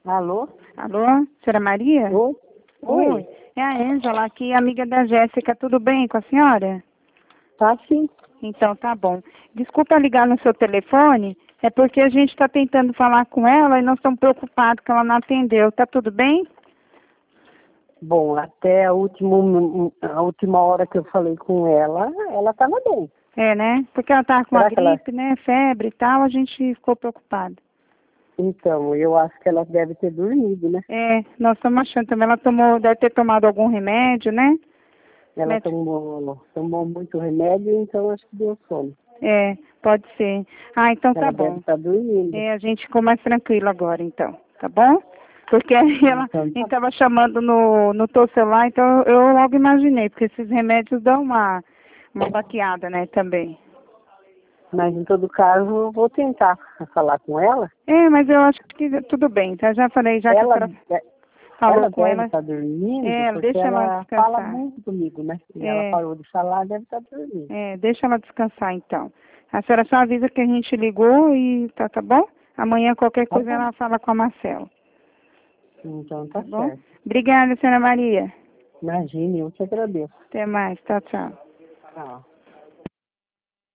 Alô? Alô, senhora Maria? Oi? Oi? É a Ângela aqui, amiga da Jéssica. Tudo bem com a senhora? Tá sim. Então, tá bom. Desculpa ligar no seu telefone, é porque a gente está tentando falar com ela e nós estamos preocupados que ela não atendeu. Tá tudo bem? Bom, até a última hora que eu falei com ela estava bem. É, né? Porque ela tava com uma Será que ela... gripe, né? Febre e tal, a gente ficou preocupado. Então, eu acho que ela deve ter dormido, né? É, nós estamos achando também. Ela deve ter tomado algum remédio, né? Ela Médico. tomou muito remédio, então acho que deu sono. É, pode ser. Ah, então tá Ela deve bom. estar dormindo. É, a gente ficou mais tranquilo agora, então, tá bom? Porque aí ela, a Então, gente estava chamando no teu celular, então eu logo imaginei, porque esses remédios dão uma baqueada, né, também. mas em todo caso, eu vou tentar falar com ela. É, mas eu acho que tudo bem, tá? Já falei, já que a Ela, senhora falou ela com deve ela, estar dormindo, é, porque deixa ela ela fala descansar. muito comigo, né? E ela É, parou de falar, deve estar dormindo. deixa ela descansar, então. A senhora só avisa que a gente ligou e tá bom? Amanhã qualquer Tá coisa bom. ela fala com a Marcela, Então tá tá bom? certo. Obrigada, senhora Maria. Imagine, eu te agradeço. Até mais, tchau, tchau. Tchau.